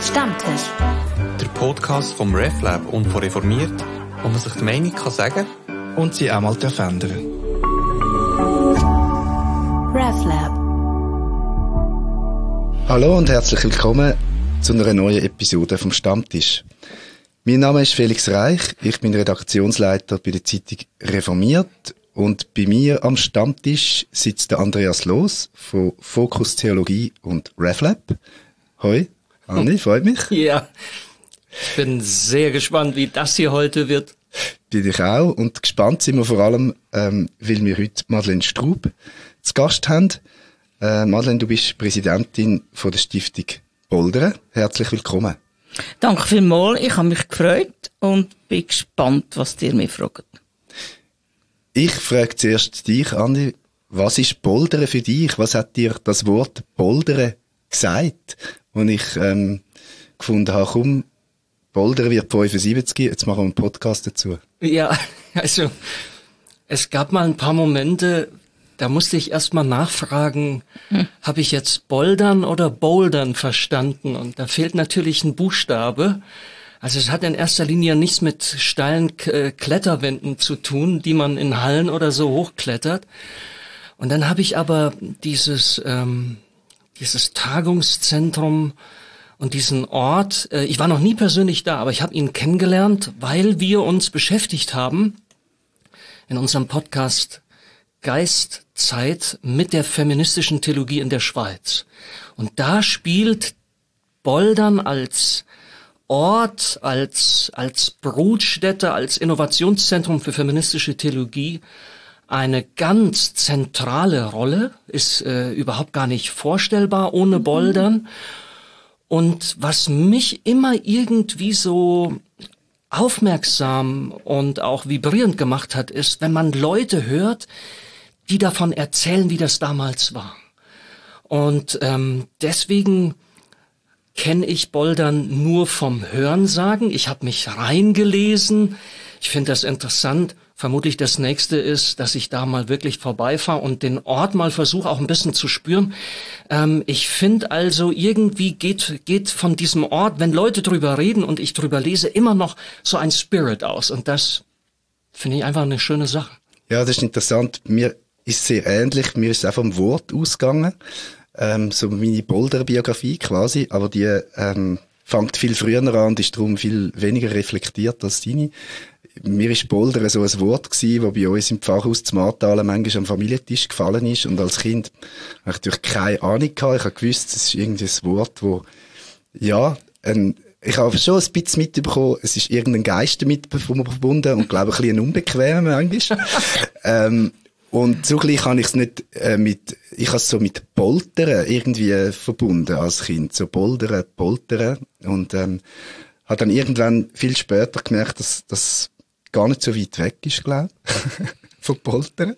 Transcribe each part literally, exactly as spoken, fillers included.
Stammtisch. Der Podcast vom RefLab und von Reformiert, wo man sich die Meinung kann sagen und sie auch mal ändern. RefLab. Hallo und herzlich willkommen zu einer neuen Episode vom Stammtisch. Mein Name ist Felix Reich, ich bin Redaktionsleiter bei der Zeitung Reformiert und bei mir am Stammtisch sitzt der Andreas Loos von Fokus Theologie und RefLab. Hoi, Andi, freut mich. Ja, ich bin sehr gespannt, wie das hier heute wird. Bin ich auch und gespannt sind wir vor allem, ähm, weil wir heute Madeleine Straub zu Gast haben. Äh, Madeleine, du bist Präsidentin von der Stiftung Poldern. Herzlich willkommen. Danke vielmals, ich habe mich gefreut und bin gespannt, was ihr mir fragt. Ich frage zuerst dich, Andi, was ist Poldern für dich? Was hat dir das Wort Poldern gesagt? Und ich ähm, gefunden habe, komm, Poldern wird fünfundsiebzig, jetzt machen wir einen Podcast dazu. Ja, also es gab mal ein paar Momente, da musste ich erst mal nachfragen, hm. habe ich jetzt Bouldern oder Bouldern verstanden? Und da fehlt natürlich ein Buchstabe. Also es hat in erster Linie nichts mit steilen K- Kletterwänden zu tun, die man in Hallen oder so hochklettert. Und dann habe ich aber dieses ähm, dieses Tagungszentrum und diesen Ort, äh, ich war noch nie persönlich da, aber ich habe ihn kennengelernt, weil wir uns beschäftigt haben in unserem Podcast Geistzeit mit der feministischen Theologie in der Schweiz. Und da spielt Poldern als Ort, als als Brutstätte, als Innovationszentrum für feministische Theologie eine ganz zentrale Rolle, ist äh, überhaupt gar nicht vorstellbar ohne Poldern. Und was mich immer irgendwie so aufmerksam und auch vibrierend gemacht hat, ist, wenn man Leute hört, die davon erzählen, wie das damals war. Und ähm, deswegen kenne ich Poldern nur vom Hörensagen. Ich habe mich reingelesen. Ich finde das interessant. Vermutlich das nächste ist, dass ich da mal wirklich vorbeifahre und den Ort mal versuche auch ein bisschen zu spüren. Ähm, ich finde also irgendwie geht geht von diesem Ort, wenn Leute drüber reden und ich drüber lese, immer noch so ein Spirit aus. Und das finde ich einfach eine schöne Sache. Ja, das ist interessant. Mir ist sehr ähnlich. Mir ist es auch vom Wort ausgegangen. Ähm, so meine Poldern-Biografie quasi. Aber die ähm, fängt viel früher an und ist darum viel weniger reflektiert als deine. Mir ist Poldern so ein Wort gewesen, das bei uns im Pfarrhaus zu Martalen manchmal am Familientisch gefallen ist. Und als Kind habe ich natürlich keine Ahnung gehabt. Ich habe gewusst, es ist irgendwie ein Wort, wo, ja, ein, ich habe schon ein bisschen mitbekommen, es ist irgendein Geist damit verbunden und glaube ich ein bisschen unbequem manchmal. ähm, und zugleich habe ich es nicht äh, mit, ich habe es so mit Poltern irgendwie äh, verbunden als Kind. So Poldern, Poltern. Und, ähm, habe dann irgendwann viel später gemerkt, dass das gar nicht so weit weg ist, glaube ich, von Poldern.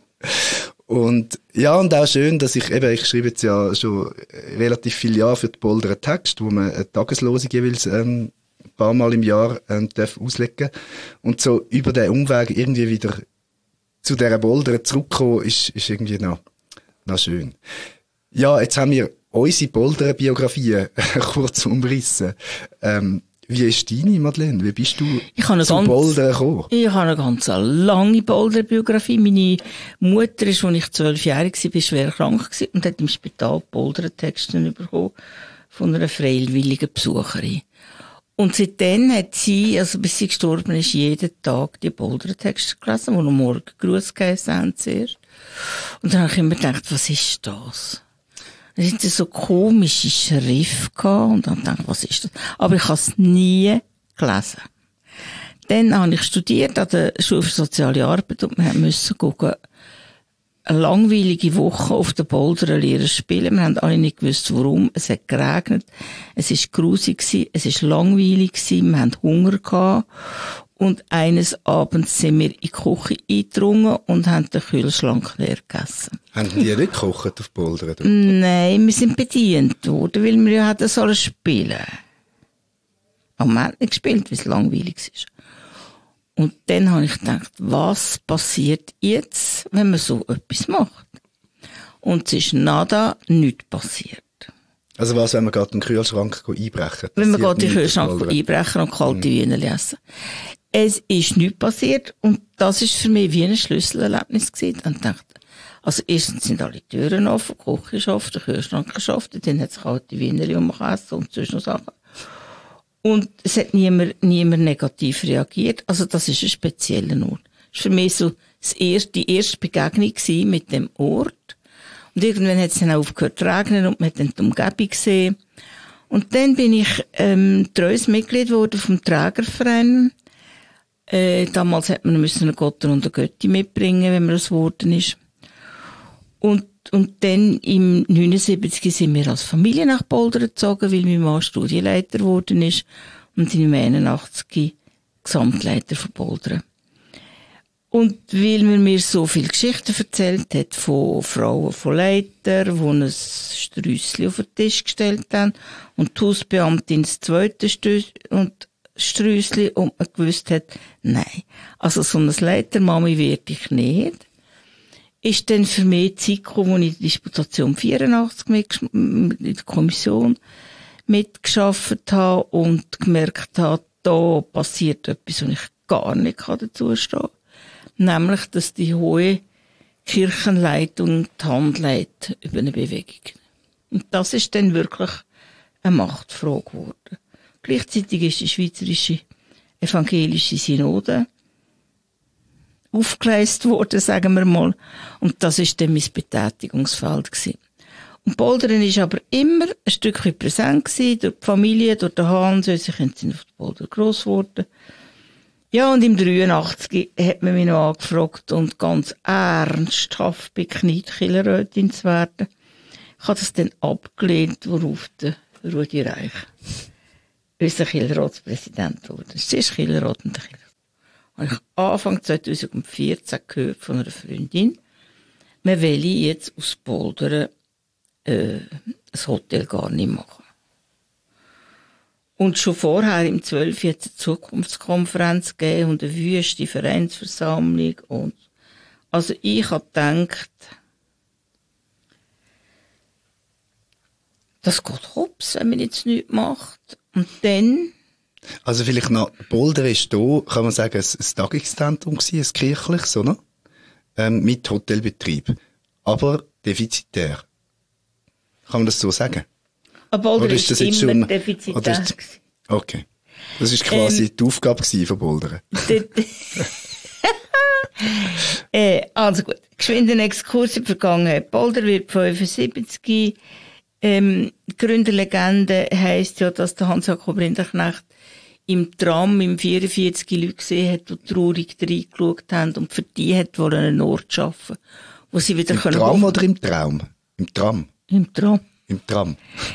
Und ja, und auch schön, dass ich eben, ich schreibe jetzt ja schon relativ viele Jahre für die Poldern Text, wo man eine Tageslosung jeweils ähm, ein paar Mal im Jahr ähm, darf auslegen. Und so über den Umweg irgendwie wieder zu dieser Poldern zurückkommen, ist, ist irgendwie noch, noch schön. Ja, jetzt haben wir unsere Poldern-Biografien kurz umrissen. Ähm, Wie ist deine, Madeleine? Wie bist du ich habe zum ganz, Poldern gekommen? Ich habe eine ganz lange Poldern-Biografie. Meine Mutter ist, als ich zwölfjährig war, schwer krank gewesen und hat im Spital Poldern-Texte bekommen von einer freiwilligen Besucherin. Und seitdem hat sie, also bis sie gestorben ist, jeden Tag die Poldern-Texte gelesen, die am Morgen Gruß geheißen haben zuerst. Und dann habe ich immer gedacht, was ist das? Es hatte so komische Schrift gehabt und dann dachte ich, was ist das? Aber ich habe es nie gelesen. Dann habe ich studiert an der Schule für Soziale Arbeit und wir mussten gucken, eine langweilige Woche auf der Poldern lernen spielen. Wir haben alle nicht gewusst, warum. Es hat geregnet, es war grusig, es war langweilig, wir hatten Hunger gehabt. Und eines Abends sind wir in die Küche eingedrungen und haben den Kühlschrank leer gegessen. Haben die nicht gekocht auf Poldern? Nein, wir sind bedient worden, weil wir ja hätten sollen spielen. Aber wir haben nicht gespielt, weil es langweilig ist. Und dann habe ich gedacht, was passiert jetzt, wenn man so etwas macht? Und es ist nada, nichts passiert. Also was, wenn man gerade den Kühlschrank einbrechen? Wenn man gerade den Kühlschrank einbrechen und kalte mhm. Wiener essen. Es ist nichts passiert und das ist für mich wie ein Schlüsselerlebnis gewesen. Und dachte, also erstens sind alle Türen offen, die Küche ist offen, der Kühlschrank ist offen, dann hat es kalte Wiener, die man kann essen und sonst noch Sachen. Und es hat niemand, niemand negativ reagiert. Also das ist ein spezieller Ort. Das war für mich so das erste, die erste Begegnung mit dem Ort. Und irgendwann hat es dann aufgehört zu regnen und man hat dann die Umgebung gesehen. Und dann bin ich ähm, treues Mitglied geworden vom Trägerverein. Äh, damals hat man müssen einen Gotter und eine Götti mitbringen, wenn man das geworden ist. Und, und dann im neunundsiebzig sind wir als Familie nach Poldern gezogen, weil mein Mann Studienleiter geworden ist und im einundachtzig Gesamtleiter von Poldern. Und weil man mir so viele Geschichten erzählt hat von Frauen, von Leitern, die ein Strüssli auf den Tisch gestellt haben und die Hausbeamtin das zweite Strüssli und Strüssli und man gewusst hat, nein, also so eine Leitermami werde ich nicht, ist dann für mich die Zeit gekommen, wo ich die Disputation vierundachtzig mit, in der Kommission mitgearbeitet habe und gemerkt habe, da passiert etwas, und ich gar nicht dazu stehen kann. Nämlich, dass die hohe Kirchenleitung die Hand leitet über eine Bewegung. Und das ist dann wirklich eine Machtfrage geworden. Gleichzeitig ist die Schweizerische Evangelische Synode aufgeleistet worden, sagen wir mal. Und das ist dann mein Betätigungsfeld gewesen. Und Poldern ist aber immer ein Stückchen präsent gewesen, durch die Familie, durch den Hans, sie sind auf Poldern gross geworden. Ja, und im dreiundachtzig hat man mich noch angefragt und ganz ernsthaft bekniet, Kirchenrätin zu werden. Ich habe das dann abgelehnt, worauf der Rudi Reich unser Kirchenratspräsident wurde. Es ist Kirchenrat und der Kirchenrat. Habe ich Anfang zweitausendvierzehn gehört von einer Freundin, man will jetzt aus Poldern äh, ein Hotel gar nicht machen. Und schon vorher, im zwölf, hat es eine Zukunftskonferenz gegeben und eine wüste Vereinsversammlung. Und also ich habe gedacht, das geht hops, wenn man jetzt nichts macht. Und dann... Also vielleicht noch, Poldern ist da, kann man sagen, ein, ein Tagungszentrum gewesen, ein kirchliches, oder? Ähm, mit Hotelbetrieb. Aber defizitär. Kann man das so sagen? Aber Poldern ist, ist immer schon, defizitär. Ist, okay. Das war quasi ähm, die Aufgabe von Poldern. äh, also gut, geschwind einen Exkurs in die Vergangenheit. Poldern wird fünfundsiebzig. Ähm, die Gründerlegende heisst ja, dass der Hans-Jakob Rinderknecht im Tram im vierundvierzig Leute gesehen hat, die traurig reingeschaut haben und für die hat wohl einen Ort schaffen, wo sie wieder Im können... Im Tram oder im Traum? Im Tram? Im Tram. Im Tram.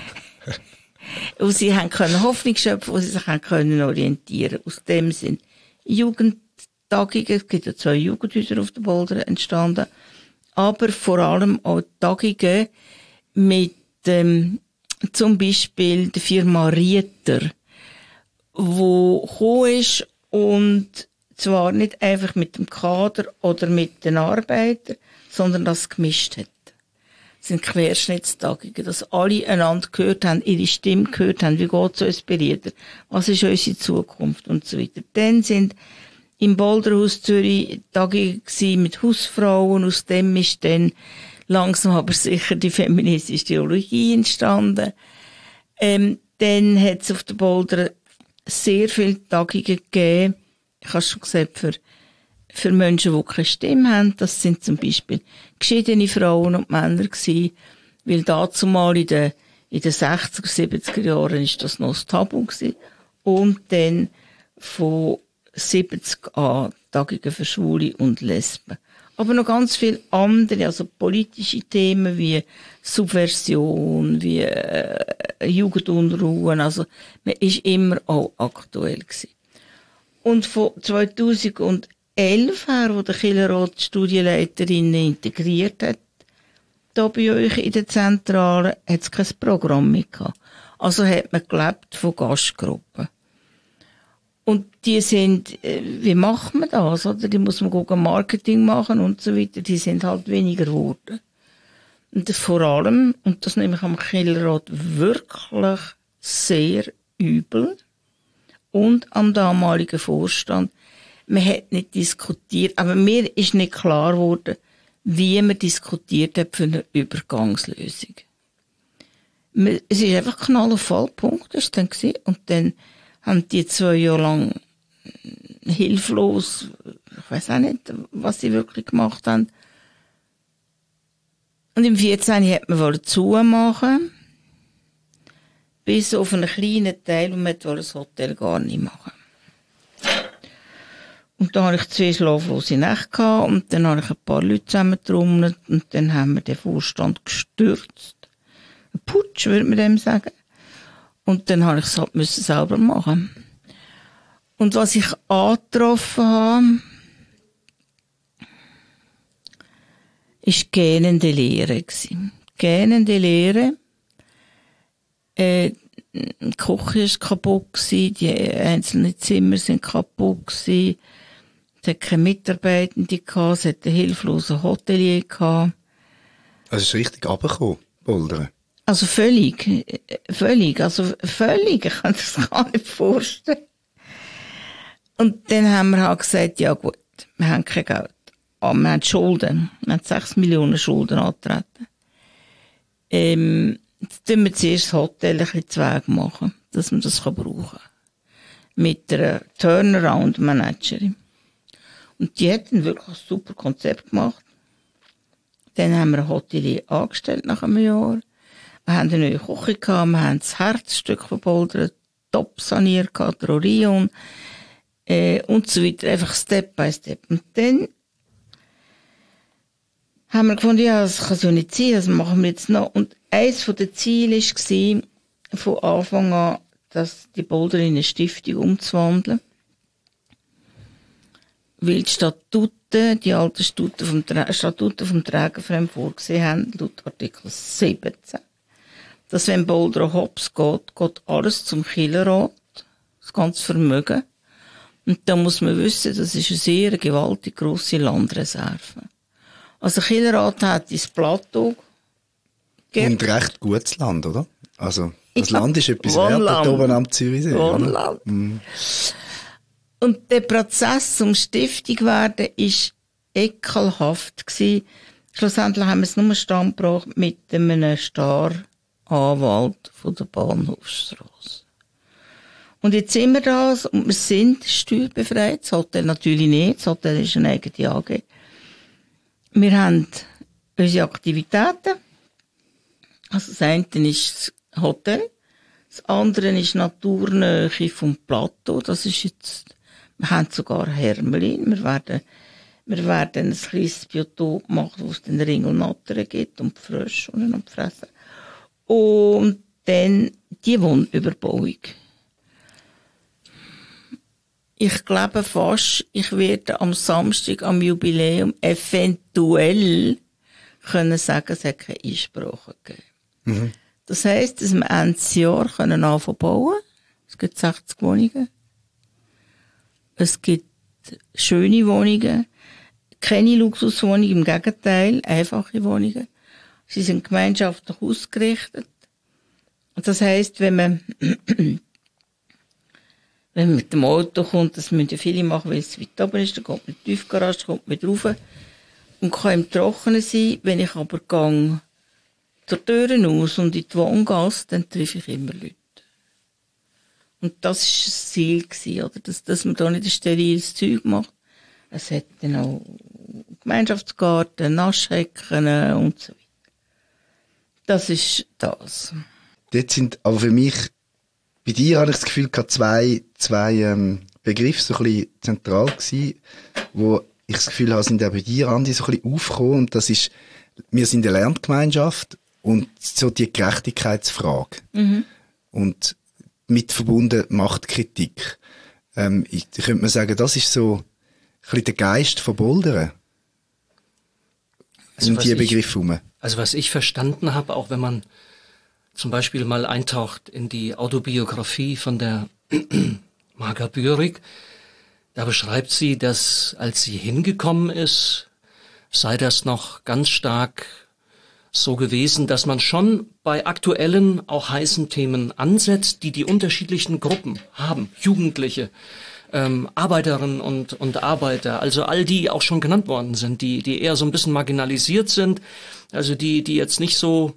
Wo sie haben können Hoffnung schöpfen, wo sie sich haben können orientieren. Aus dem sind Jugendtagungen, es gibt ja zwei Jugendhäuser auf der Poldern entstanden, aber vor allem auch Tagungen mit ähm, zum Beispiel der Firma Rieter, wo gekommen ist und zwar nicht einfach mit dem Kader oder mit den Arbeitern, sondern das gemischt hat. Das sind Querschnittstagungen, dass alle einander gehört haben, ihre Stimme gehört haben, wie geht es uns Berieder, was ist unsere Zukunft und so weiter. Dann sind im Boulderhaus Zürich Tagungen mit Hausfrauen, aus dem ist dann langsam aber sicher die feministische Theologie entstanden. Ähm, dann hat es auf der Poldern sehr viele Tagungen gegeben. Ich habe schon gesagt, für, für Menschen, die keine Stimme haben. Das sind zum Beispiel geschiedene Frauen und Männer gewesen. Weil dazumal in den, in den sechziger, siebziger Jahren ist das noch das Tabu gewesen. Und dann von siebzig an Tagungen für Schwule und Lesben. Aber noch ganz viele andere, also politische Themen wie Subversion, wie äh, Jugendunruhen. Also man ist immer auch aktuell gewesen. Und von zweitausendelf her, wo der Kirchenrat Studienleiterinnen integriert hat, da bei euch in der Zentrale, hat es kein Programm mehr gehabt. Also hat man gelebt von Gastgruppen. Und die sind, äh, wie macht man das, oder? Die muss man gucken, Marketing machen und so weiter. Die sind halt weniger geworden. Und vor allem, und das nehme ich am Killerrad wirklich sehr übel, und am damaligen Vorstand, man hat nicht diskutiert, aber mir ist nicht klar geworden, wie man diskutiert hat für eine Übergangslösung. Es ist einfach Knall auf Fallpunkt, das war dann gewesen. Und dann haben die zwei Jahre lang hilflos, ich weiß auch nicht, was sie wirklich gemacht haben. Und im vierzehn hat man wollen zumachen, bis auf einen kleinen Teil, und man wollte das Hotel gar nicht machen. Und dann hatte ich zwei schlaflose Nächte gehabt, und dann habe ich ein paar Leute zusammengetrommelt, und dann haben wir den Vorstand gestürzt. Ein Putsch, würde man dem sagen. Und dann habe ich es halt müssen selber machen. Und was ich angetroffen habe, ist gähnende Leere gewesen. Gähnende Leere. Äh, die Küche ist kaputt gewesen, die einzelnen Zimmer sind kaputt gewesen. Es hat keine Mitarbeitende gehabt, es hat einen hilflosen Hotelier gehabt. Also es ist richtig runtergekommen, Bouldern. Also völlig, völlig, also völlig, ich kann das gar nicht vorstellen. Und dann haben wir halt gesagt, ja gut, wir haben kein Geld. Aber wir haben Schulden. Wir haben sechs Millionen Schulden angetreten. Ähm, jetzt tun wir zuerst das Hotel ein bisschen zu Weg machen, dass man das brauchen kann. Mit einer Turnaround-Managerin. Und die hat dann wirklich ein super Konzept gemacht. Dann haben wir ein Hotelier angestellt nach einem Jahr. Wir haben eine neue Küche gehabt, wir haben das Herzstück verbouldert, top saniert gehabt, der Orion, äh, und so weiter. Einfach Step by Step. Und dann haben wir gefunden, ja, das kann so nicht sein, das machen wir jetzt noch. Und eines der Ziele war, von Anfang an, dass die Boulder in eine Stiftung umzuwandeln. Weil die Statuten, die alten Statuten vom, Tra- Statuten vom Trägerverein vorgesehen haben, laut Artikel siebzehn, dass wenn Boulder hops geht, geht alles zum Killerrad, das ganze Vermögen. Und da muss man wissen, das ist eine sehr gewaltig grosse Landreserve. Also Killerrad hat ins Plateau gegeben. Und recht gutes Land, oder? Also, das Ja, Land ist etwas Wohnland. wert, oben am Zürichsee. Wohnland. Mhm. Und der Prozess um Stiftung werden ist ekelhaft gewesen. Schlussendlich haben wir es nur stand gebracht mit einem Staranwalt von der Bahnhofstrasse. Und jetzt sind wir das und wir sind steuerbefreit. Das Hotel natürlich nicht. Das Hotel ist eine eigene A G. Wir haben unsere Aktivitäten. Also das eine ist das Hotel. Das andere ist Naturnähe vom Plateau. Das ist jetzt, wir haben sogar Hermelin. Wir werden, wir werden ein kleines Biotop machen, wo es den Ringelnattern gibt und Frösche und fressen. Und dann die Wohnüberbauung. Ich glaube fast, ich werde am Samstag, am Jubiläum, eventuell können sagen, es hat keine Einsprache gegeben. Mhm. Das heisst, dass wir Ende des Jahres anfangen zu bauen. Es gibt sechzig Wohnungen. Es gibt schöne Wohnungen. Keine Luxuswohnungen, im Gegenteil, einfache Wohnungen. Sie sind gemeinschaftlich ausgerichtet. Das heisst, wenn man, wenn man mit dem Auto kommt, das müssen ja viele machen, weil es weit oben ist, dann kommt man in die Tiefgarage, kommt man drauf und kann im Trockenen sein. Wenn ich aber gehe zur Türen aus und in die Wohngasse, dann treffe ich immer Leute. Und das war das Ziel gewesen, oder? Dass, dass man da nicht ein steriles Zeug macht. Es hat dann auch Gemeinschaftsgarten, Naschhecken und so weiter. Das ist das. Dort sind, aber für mich, bei dir habe ich das Gefühl, gehabt, zwei, zwei ähm, Begriffe so ein bisschen zentral gewesen, wo ich das Gefühl habe, sind auch bei dir, Andi, so ein bisschen aufgekommen. Und das ist, wir sind eine Lerngemeinschaft und so die Gerechtigkeitsfrage. Mhm. Und mit verbunden Machtkritik. Ähm, ich, ich könnte mal sagen, das ist so ein bisschen der Geist von Bouldern. Also um die ich, Begriffe herum. Also was ich verstanden habe, auch wenn man zum Beispiel mal eintaucht in die Autobiografie von der Marga Bührig, da beschreibt sie, dass als sie hingekommen ist, sei das noch ganz stark so gewesen, dass man schon bei aktuellen, auch heißen Themen ansetzt, die die unterschiedlichen Gruppen haben. Jugendliche, ähm, Arbeiterinnen und, und Arbeiter, also all die auch schon genannt worden sind, die, die eher so ein bisschen marginalisiert sind, also die, die jetzt nicht so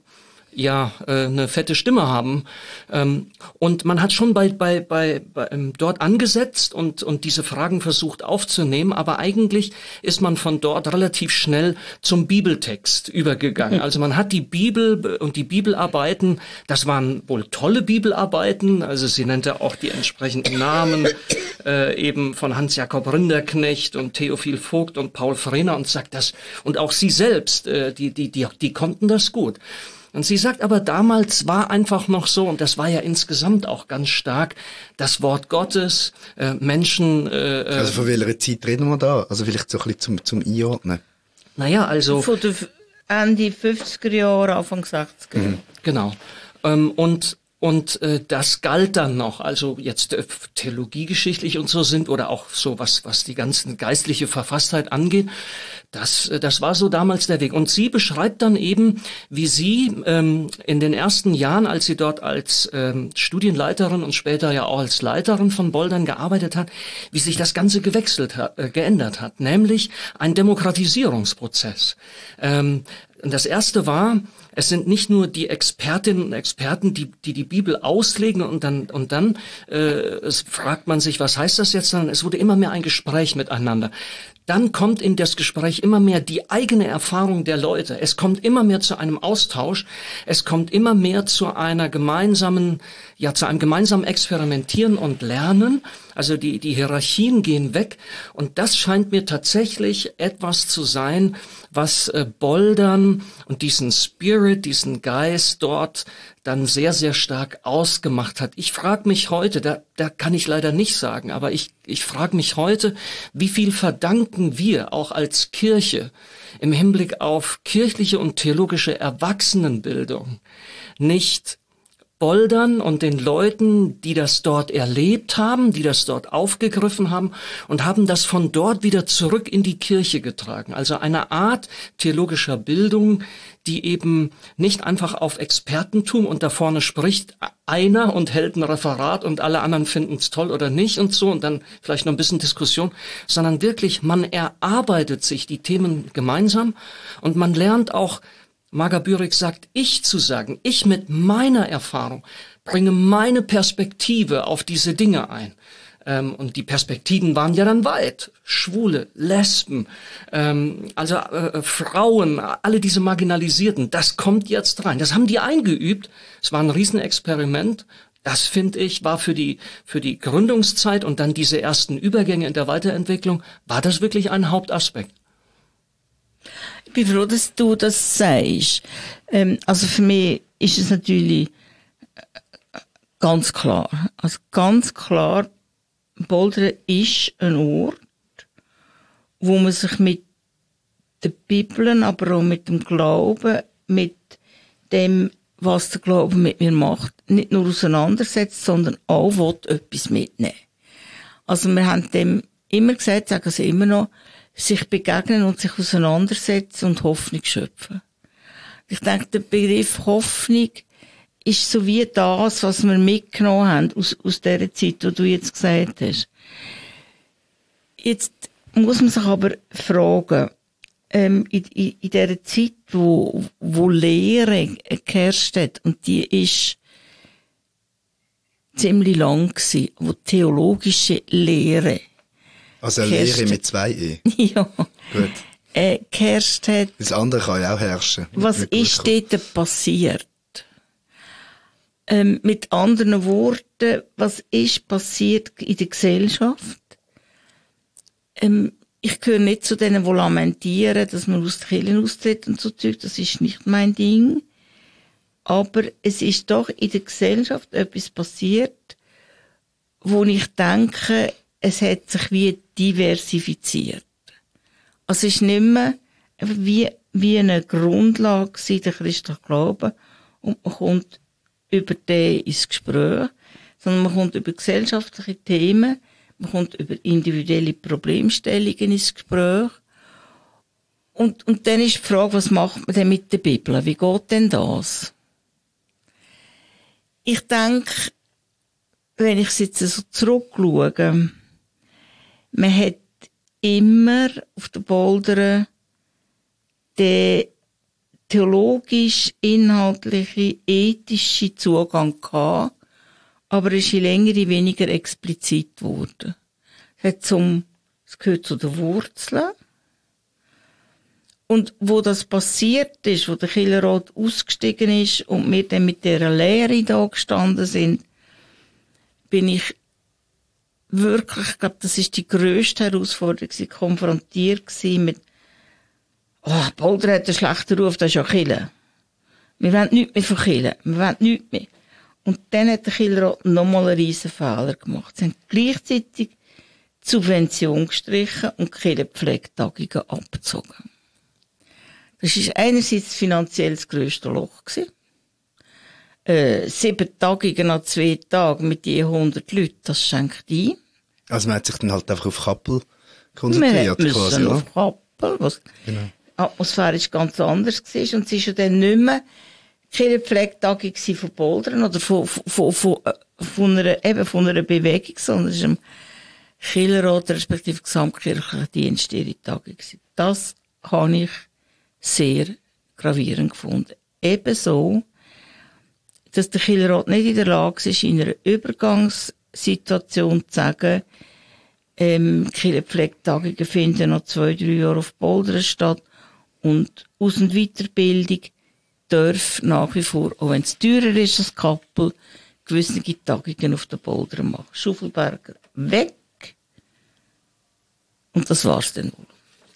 ja äh, eine fette Stimme haben, ähm, und man hat schon bei bei bei, bei ähm, dort angesetzt und und diese Fragen versucht aufzunehmen, aber eigentlich ist man von dort relativ schnell zum Bibeltext übergegangen. Also man hat die Bibel und die Bibelarbeiten, das waren wohl tolle Bibelarbeiten, also sie nannte auch die entsprechenden Namen, äh, eben von Hans-Jakob Rinderknecht und Theophil Vogt und Paul Frehner, und sagt das, und auch sie selbst, äh, die die die die konnten das gut. Und sie sagt aber, damals war einfach noch so, und das war ja insgesamt auch ganz stark, das Wort Gottes, äh, Menschen... Äh, also von welcher Zeit reden wir da? Also vielleicht so ein bisschen zum, zum Einordnen. Naja, also... Von der Ende fünfziger Jahre, Anfang sechziger. Mhm. Genau. Ähm, und... Und äh, das galt dann noch, also jetzt äh, theologiegeschichtlich und so sind, oder auch so was was die ganzen geistliche Verfasstheit angeht, das äh, das war so damals der Weg. Und sie beschreibt dann eben, wie sie ähm, in den ersten Jahren, als sie dort als ähm, Studienleiterin und später ja auch als Leiterin von Bouldern gearbeitet hat, wie sich das Ganze gewechselt hat, äh, geändert hat, nämlich ein Demokratisierungsprozess. Ähm, Und das erste war, es sind nicht nur die Expertinnen und Experten, die die, die Bibel auslegen und dann und dann äh, es fragt man sich, was heißt das jetzt, sondern es wurde immer mehr ein Gespräch miteinander. Dann kommt in das Gespräch immer mehr die eigene Erfahrung der Leute. Es kommt immer mehr zu einem Austausch. Es kommt immer mehr zu einer gemeinsamen, ja, zu einem gemeinsamen Experimentieren und Lernen. Also die, die Hierarchien gehen weg. Und das scheint mir tatsächlich etwas zu sein, was äh, Bouldern und diesen Spirit, diesen Geist dort dann sehr, sehr stark ausgemacht hat. Ich frage mich heute, da, da kann ich leider nicht sagen, aber ich, ich frage mich heute, wie viel verdanken wir auch als Kirche im Hinblick auf kirchliche und theologische Erwachsenenbildung nicht Bouldern und den Leuten, die das dort erlebt haben, die das dort aufgegriffen haben und haben das von dort wieder zurück in die Kirche getragen. Also eine Art theologischer Bildung, die eben nicht einfach auf Expertentum und da vorne spricht einer und hält ein Referat und alle anderen finden es toll oder nicht und so und dann vielleicht noch ein bisschen Diskussion, sondern wirklich, man erarbeitet sich die Themen gemeinsam und man lernt auch, Marga Bürig sagt, ich zu sagen, ich mit meiner Erfahrung bringe meine Perspektive auf diese Dinge ein. Ähm, und die Perspektiven waren ja dann weit. Schwule, Lesben, ähm, also äh, Frauen, alle diese Marginalisierten, das kommt jetzt rein. Das haben die eingeübt. Es war ein Riesenexperiment. Das, finde ich, war für die, für die Gründungszeit und dann diese ersten Übergänge in der Weiterentwicklung, war das wirklich ein Hauptaspekt. Ich bin froh, dass du das sagst. Ähm, also für mich ist es natürlich ganz klar. Also ganz klar, Bouldern ist ein Ort, wo man sich mit der Bibel, aber auch mit dem Glauben, mit dem, was der Glaube mit mir macht, nicht nur auseinandersetzt, sondern auch will etwas mitnehmen. Also wir haben dem immer gesagt, sagen sie immer noch, sich begegnen und sich auseinandersetzen und Hoffnung schöpfen. Ich denke, der Begriff Hoffnung ist so wie das, was wir mitgenommen haben aus, aus dieser Zeit, die du jetzt gesagt hast. Jetzt muss man sich aber fragen, ähm, in, in, in dieser Zeit, wo, wo Lehre geherrscht hat, und die ist ziemlich lang gewesen, wo theologische Lehre Also eine Lehre mit zwei E. Ja. Gut. Äh, geherrscht hat. Das andere kann ja auch herrschen. Was ist dort passiert? Ähm, mit anderen Worten, was ist passiert in der Gesellschaft? Ähm, ich gehöre nicht zu denen, die lamentieren, dass man aus der Kirche austritt und so Zeug. Das ist nicht mein Ding. Aber es ist doch in der Gesellschaft etwas passiert, wo ich denke, es hat sich wie diversifiziert. Also es ist nicht mehr wie, wie eine Grundlage in der christlichen Glauben und man kommt über den ins Gespräch, sondern man kommt über gesellschaftliche Themen, man kommt über individuelle Problemstellungen ins Gespräch und, und dann ist die Frage, was macht man denn mit der Bibel? Wie geht denn das? Ich denke, wenn ich es jetzt so zurückschaue, man hat immer auf der Boulder den theologisch, inhaltliche, ethische Zugang gehabt, aber es ist je länger, je weniger explizit geworden. Es hat zum, es gehört zu den Wurzeln. Und wo das passiert ist, wo der Kirchenrat ausgestiegen ist und wir dann mit dieser Lehre da gestanden sind, bin ich wirklich, ich glaube, das ist die grösste Herausforderung, sie konfrontiert gewesen mit, oh, Boulder hat einen schlechten Ruf, das ist ja Kirche. Wir wollen nichts mehr von Kirche. Wir wollen nichts mehr. Und dann hat der Kirchenrat nochmal einen riesen Fehler gemacht. Sie haben gleichzeitig die Subvention gestrichen und die Kirchenpflegetagungen abgezogen. Das war einerseits finanziell das grösste Loch gewesen. Äh, sieben Tagungen an zwei Tagen mit je hundert Leuten, das schenkt ein. Also man hat sich dann halt einfach auf Kappel konzentriert, man quasi, auf Kappel, was genau. atmosphärisch ganz anders war. Und es ist ja dann nicht mehr keine Pflegetagung von Bouldern oder von, von, von, von, einer, eben von einer Bewegung, sondern es ist im Kirchenrat respektive gesamtkirchlichen Dienst ihre Tagung gewesen. Das habe ich sehr gravierend gefunden. Ebenso, dass der Kirchenrat nicht in der Lage ist, in einer Übergangssituation zu sagen, ähm, Kirchenpflegetagungen finden noch zwei, drei Jahre auf Bouldern statt und Aus- und Weiterbildung darf nach wie vor, auch wenn es teurer ist als Kappel, gewisse Tagungen auf den Bouldern machen. Schaufelberger weg. Und das war's dann wohl.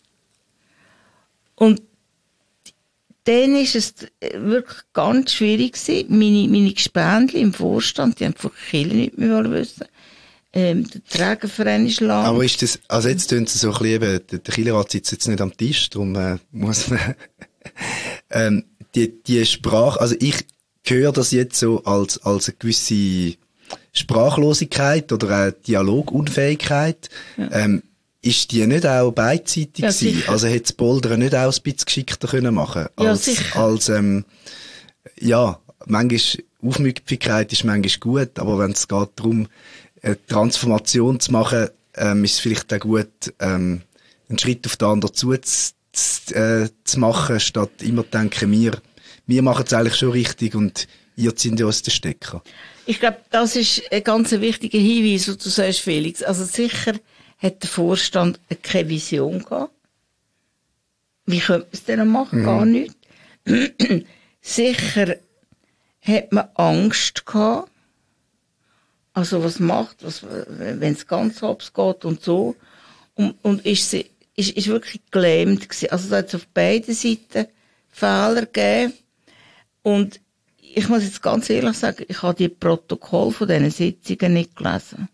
Und dann ist es wirklich ganz schwierig gewesen. Meine, meine Gespendli im Vorstand, die haben von Kirche nicht mehr wissen. Ähm, der Trägerverein ist lang. Aber ist das, also jetzt tun sie so ein bisschen, eben, der, der Kirchenrat sitzt jetzt nicht am Tisch, darum äh, muss man, ähm, die, die Sprache, also ich höre das jetzt so als, als eine gewisse Sprachlosigkeit oder eine Dialogunfähigkeit. Ja. Ähm, ist die nicht auch beidseitig ja, gewesen? Also hätte das Bouldern nicht auch ein bisschen geschickter können machen können? Als, ja, sicher. Als, ähm, ja, manchmal, Aufmüpfigkeit ist manchmal gut, aber wenn es geht darum, eine Transformation zu machen, ähm, ist es vielleicht auch gut, ähm, einen Schritt auf den anderen zu, zu, zu, äh, zu machen, statt immer zu denken, wir, wir machen es eigentlich schon richtig und ihr zieht uns den Stecker. Ich glaube, das ist ein ganz wichtiger Hinweis, was du sagst, Felix. Also sicher hat der Vorstand keine Vision gehabt. Wie könnte man es denn machen? Mhm. Gar nicht. Sicher hat man Angst gehabt. Also was macht, was, wenn es ganz hops geht und so. Und, und ist, sie, ist, ist wirklich gelähmt gewesen. Also da hat es auf beiden Seiten Fehler gegeben. Und ich muss jetzt ganz ehrlich sagen, ich habe die Protokolle von diesen Sitzungen nicht gelesen.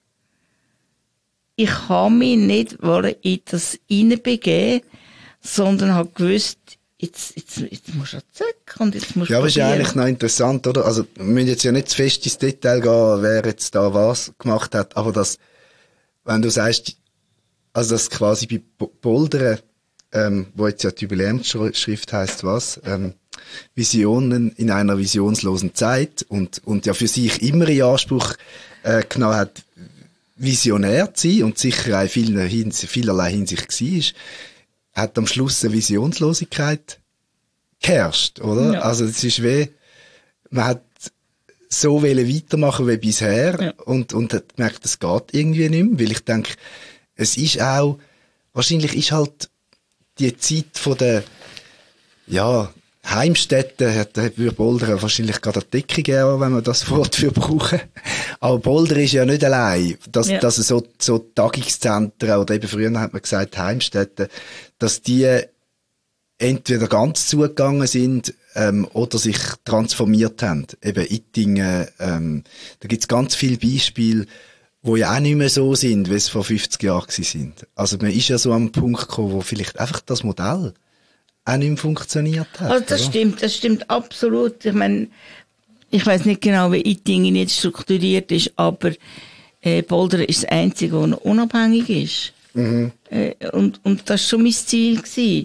Ich habe mich nicht in das hineinbegeben, sondern habe gewusst, jetzt, jetzt, jetzt musst du zack und jetzt musst du Ja, aber es ist eigentlich noch interessant, oder? Also, wir müssen jetzt ja nicht zu fest ins Detail gehen, wer jetzt da was gemacht hat, aber das, wenn du sagst, also das quasi bei Bouldern, ähm, wo jetzt ja die Jubiläumsschrift heisst was, ähm, Visionen in einer visionslosen Zeit und, und ja für sich immer in Anspruch äh, genommen hat, visionär zu sein und sicher auch in vieler, vielerlei Hinsicht war, hat am Schluss eine Visionslosigkeit geherrscht, oder? Ja. Also es ist wie, man hat so wollen weitermachen wie bisher ja. und, und hat gemerkt, es geht irgendwie nicht mehr, weil ich denke, es ist auch, wahrscheinlich ist halt die Zeit von der, ja, Heimstätten, hat, würde Boulder wahrscheinlich gerade eine Decke geben, wenn man das Wort für brauchen. Aber Boulder ist ja nicht allein. Dass, ja. dass so, so Tagungszentren, oder eben früher hat man gesagt Heimstätten, dass die entweder ganz zugegangen sind, ähm, oder sich transformiert haben. Eben Ittingen, ähm, da gibt's ganz viele Beispiele, wo ja auch nicht mehr so sind, wie es vor fünfzig Jahren gewesen sind. Also man ist ja so am Punkt gekommen, wo vielleicht einfach das Modell auch nicht mehr funktioniert hat. Also das oder? stimmt, das stimmt absolut. Ich meine, ich weiss nicht genau, wie Ittingen jetzt strukturiert ist, aber äh, Boulder ist das Einzige, das unabhängig ist. Mhm. Äh, und, und das war schon mein Ziel gewesen.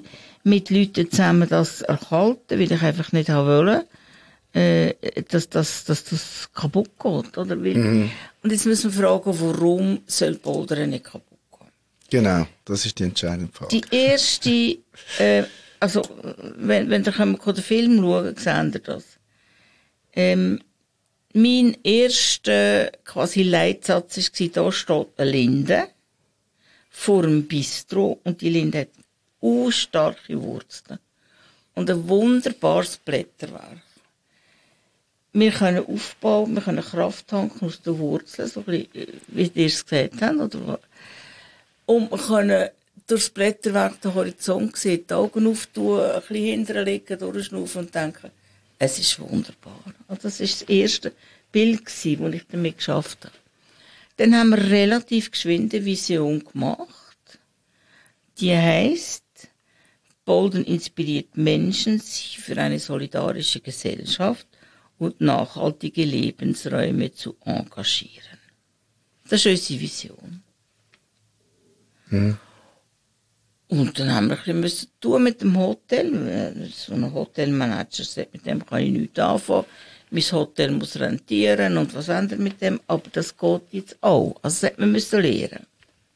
mit Leuten zusammen das erhalten, weil ich einfach nicht haben wollte, äh, dass, dass, dass das kaputt geht. Oder? Weil, mhm. Und jetzt müssen wir fragen, warum soll Bouldern nicht kaputt gehen? Genau, das ist die entscheidende Frage. Die erste, äh, also wenn, wenn ihr den Film schauen, seht ihr das. Ähm, mein erster quasi Leitsatz war, da steht eine Linde vor dem Bistro und die Linde hat u starke Wurzeln und ein wunderbares Blätterwerk. Wir können aufbauen, wir können Kraft tanken aus den Wurzeln, so ein bisschen, wie ihr es gesagt habt. Oder? Und wir können durch das Blätterwerk den Horizont sehen, die Augen auftun, ein bisschen hinterher liegen, durchschnaufen und denken, es ist wunderbar. Und das war das erste Bild, das ich damit geschafft habe. Dann haben wir relativ geschwind eine Vision gemacht. Die heisst, Bouldern inspiriert Menschen, sich für eine solidarische Gesellschaft und nachhaltige Lebensräume zu engagieren. Das ist unsere Vision. Hm. Und dann haben wir ein bisschen tun mit dem Hotel. So ein Hotelmanager sagt, mit dem kann ich nichts anfangen. Mein Hotel muss rentieren und was anderes mit dem. Aber das geht jetzt auch. Also das müssen wir lernen.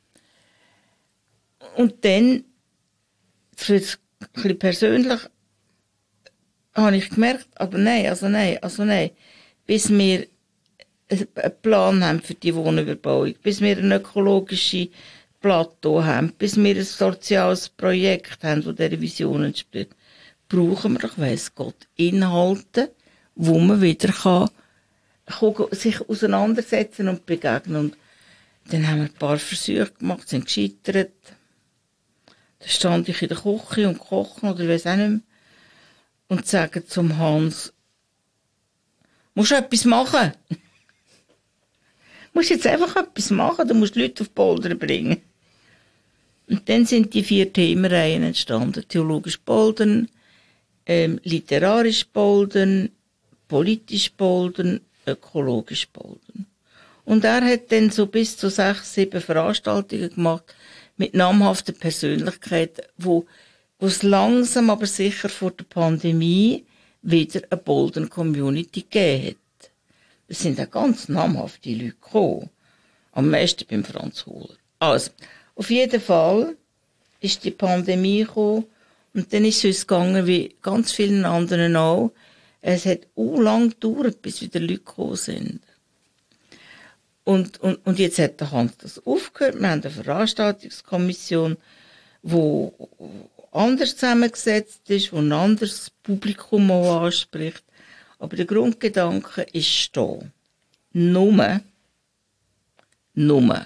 Und dann, für das ein bisschen persönlich, habe ich gemerkt, aber nein, also nein, also nein. Bis wir einen Plan haben für die Wohnüberbauung, bis wir ein ökologisches Plateau haben, bis wir ein soziales Projekt haben, das dieser Vision entspricht, brauchen wir doch, weiss Gott, Inhalte, wo man wieder kann, kann sich auseinandersetzen und begegnen. Und dann haben wir ein paar Versuche gemacht, sind gescheitert. Dann stand ich in der Küche und kochen oder weiss auch nicht mehr, und sage zum Hans, musst du etwas machen? Du musst jetzt einfach etwas machen, du musst Leute auf Bouldern bringen. Und dann sind die vier Themenreihen entstanden. Theologisch Bouldern, ähm, literarisch Bouldern, politisch Bouldern, ökologisch Bouldern. Und er hat dann so bis zu sechs, sieben Veranstaltungen gemacht mit namhaften Persönlichkeiten, wo wo es langsam aber sicher vor der Pandemie wieder eine Bouldern-Community gegeben hat. Es sind auch ganz namhafte Leute gekommen. Am meisten beim Franz Hohler. Also, auf jeden Fall ist die Pandemie gekommen und dann ist es uns gegangen, wie ganz vielen anderen auch. Es hat auch lang gedauert, bis wieder Leute gekommen sind. Und, und, und jetzt hat der Hans das aufgehört. Wir haben eine Veranstaltungskommission, wo anders zusammengesetzt ist, wo ein anderes Publikum auch anspricht. Aber der Grundgedanke ist da. Nur, nur,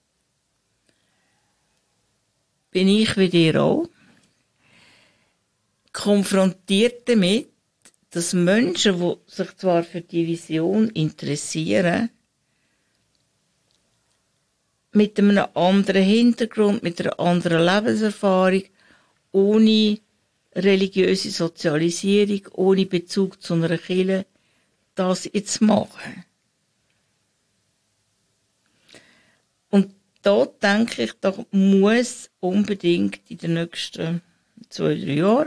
bin ich wie dir auch konfrontiert damit, dass Menschen, die sich zwar für die Vision interessieren, mit einem anderen Hintergrund, mit einer anderen Lebenserfahrung, ohne religiöse Sozialisierung, ohne Bezug zu einer Kirche, das jetzt machen. Und da denke ich, da muss unbedingt in den nächsten zwei, drei Jahren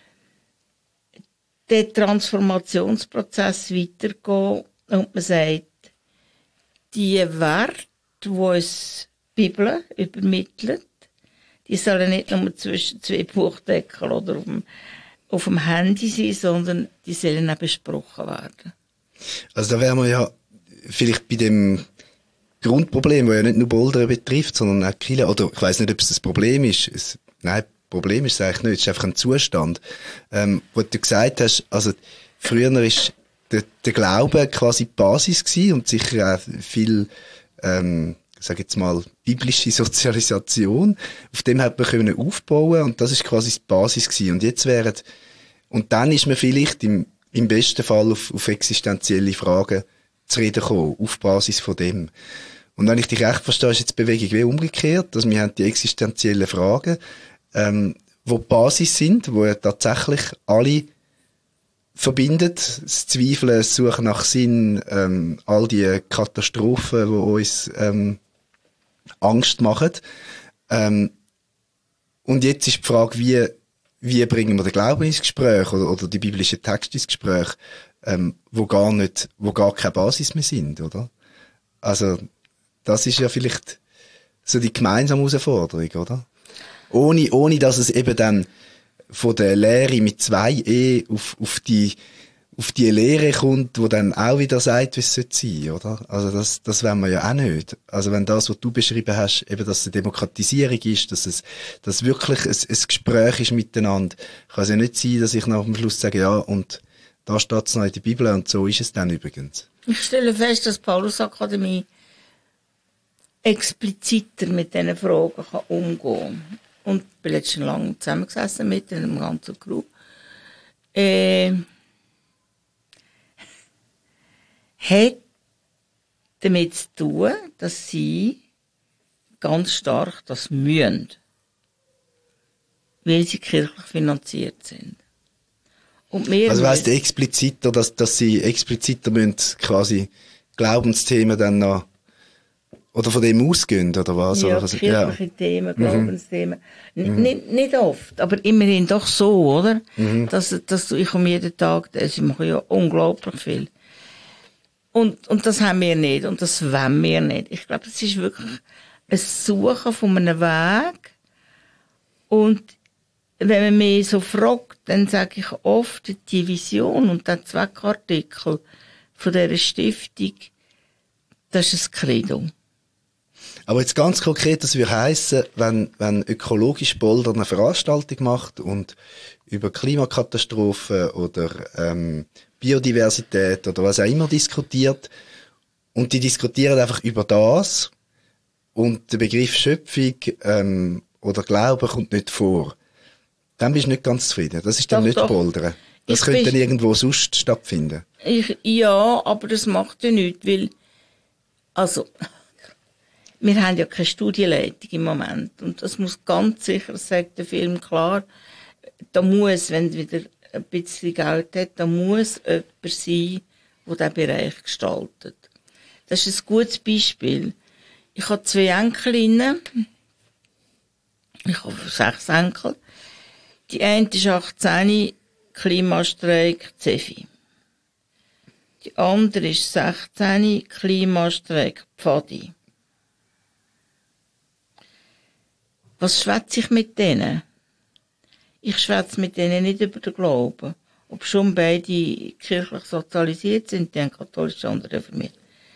der Transformationsprozess weitergehen und man sagt, die Werte, die uns die Bibel übermittelt, die sollen nicht nur zwischen zwei Buchdeckeln oder auf dem, auf dem Handy sein, sondern die sollen auch besprochen werden. Also da wären wir ja vielleicht bei dem Grundproblem, das ja nicht nur Bouldern betrifft, sondern auch Kirche, oder ich weiss nicht, ob es das Problem ist. Es, nein, Problem ist es eigentlich nicht, es ist einfach ein Zustand. Ähm, wo du gesagt hast, also früher ist der, der Glaube quasi die Basis gewesen und sicher auch viel, ähm, ich sage jetzt mal, biblische Sozialisation. Auf dem hat man können aufbauen und das ist quasi die Basis gewesen. Und jetzt wären, und dann ist man vielleicht im, im besten Fall auf, auf existenzielle Fragen zu reden gekommen, auf Basis von dem. Und wenn ich dich recht verstehe, ist jetzt die Bewegung wie umgekehrt, dass wir haben die existenziellen Fragen, ähm, wo die Basis sind, wo ja tatsächlich alle verbindet, das Zweifeln, das Suchen nach Sinn, ähm, all die Katastrophen, die uns ähm, Angst machen. Ähm, und jetzt ist die Frage, wie, wie bringen wir den Glauben ins Gespräch oder, oder die biblischen Texte ins Gespräch, ähm, wo gar nicht, wo gar keine Basis mehr sind, oder? Also, das ist ja vielleicht so die gemeinsame Herausforderung, oder? Ohne, ohne, dass es eben dann von der Lehre mit zwei E auf, auf die, auf die Lehre kommt, wo dann auch wieder sagt, wie es sein sollte, oder? Also das, das wollen wir ja auch nicht. Also wenn das, was du beschrieben hast, eben, dass es eine Demokratisierung ist, dass es, dass wirklich ein, ein Gespräch ist miteinander, kann es ja nicht sein, dass ich nach dem Schluss sage, ja, und da steht es noch in der Bibel und so ist es dann übrigens. Ich stelle fest, dass die Paulusakademie expliziter mit diesen Fragen kann umgehen kann. Und ich bin letztens lange zusammengesessen mit einem ganzen Crew. Äh, hat damit zu tun, dass sie ganz stark das mühen, weil sie kirchlich finanziert sind. Und wir also heisst expliziter, dass, dass sie expliziter müssen quasi Glaubensthemen dann noch oder von dem ausgehen, oder was? Ja, oder? kirchliche ja. Themen, Glaubensthemen. Mhm. Nicht, nicht oft, aber immerhin doch so, oder? Mhm. Dass, dass du, ich um jeden Tag, sie machen ja unglaublich viel. Und, und das haben wir nicht, und das wollen wir nicht. Ich glaube, es ist wirklich ein Suchen von einem Weg. Und wenn man mich so fragt, dann sage ich oft, die Vision und der Zweckartikel von dieser Stiftung, das ist ein Credo. Aber jetzt ganz konkret, das würde heissen, wenn, wenn ökologisch Boulder eine Veranstaltung macht und über Klimakatastrophen oder ähm, Biodiversität oder was auch immer diskutiert und die diskutieren einfach über das und der Begriff Schöpfung ähm, oder Glaube kommt nicht vor, dann bist du nicht ganz zufrieden. Das ist dann doch, nicht doch. Bouldern. Das Ich könnte bin, dann irgendwo sonst stattfinden. Ich, ja, aber das macht ja nichts, weil also wir haben ja keine Studienleitung im Moment. Und das muss ganz sicher, das sagt der Film klar, da muss, wenn es wieder ein bisschen Geld hat, da muss jemand sein, der diesen Bereich gestaltet. Das ist ein gutes Beispiel. Ich habe zwei Enkelinnen. Ich habe sechs Enkel. Die eine ist achtzehn, Klimastreik Zefi. Die andere ist sechzehn, Klimastreik Pfadi. Was schwätze ich mit denen? Ich schwätze mit denen nicht über den Glauben. Ob schon beide kirchlich sozialisiert sind, die haben katholisch, die andere reformiert.